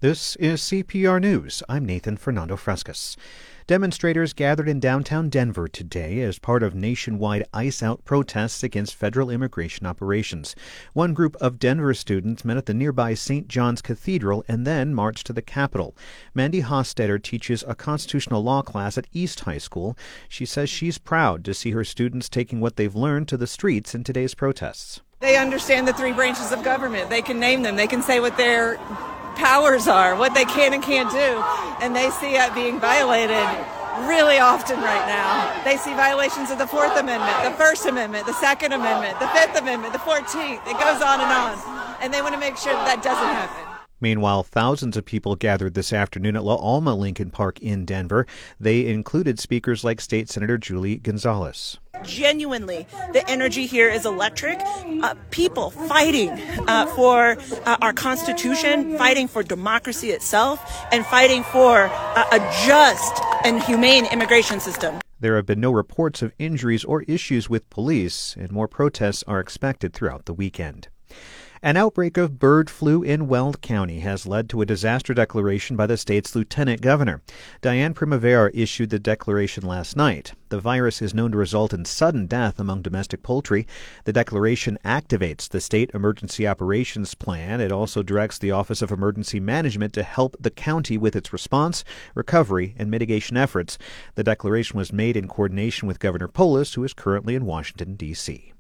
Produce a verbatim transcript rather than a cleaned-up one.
This is C P R News. I'm Nathan Fernando Frescas. Demonstrators gathered in downtown Denver today as part of nationwide ice-out protests against federal immigration operations. One group of Denver students met at the nearby Saint John's Cathedral and then marched to the Capitol. Mandy Hostetter teaches a constitutional law class at East High School. She says she's proud to see her students taking what they've learned to the streets in today's protests. They understand the three branches of government. They can name them. They can say what their powers are, what they can and can't do, and they see it being violated really often right now. They see violations of the Fourth Amendment, the First Amendment, the Second Amendment, the Fifth Amendment, the Fourteenth. It goes on and on, and they want to make sure that that doesn't happen. Meanwhile, thousands of people gathered this afternoon at La Alma Lincoln Park in Denver. They included speakers like State Senator Julie Gonzalez. Genuinely, the energy here is electric. Uh, people fighting uh, for uh, our Constitution, fighting for democracy itself, and fighting for uh, a just and humane immigration system. There have been no reports of injuries or issues with police, and more protests are expected throughout the weekend. An outbreak of bird flu in Weld County has led to a disaster declaration by the state's lieutenant governor. Diane Primavera issued the declaration last night. The virus is known to result in sudden death among domestic poultry. The declaration activates the State Emergency Operations Plan. It also directs the Office of Emergency Management to help the county with its response, recovery, and mitigation efforts. The declaration was made in coordination with Governor Polis, who is currently in Washington, D C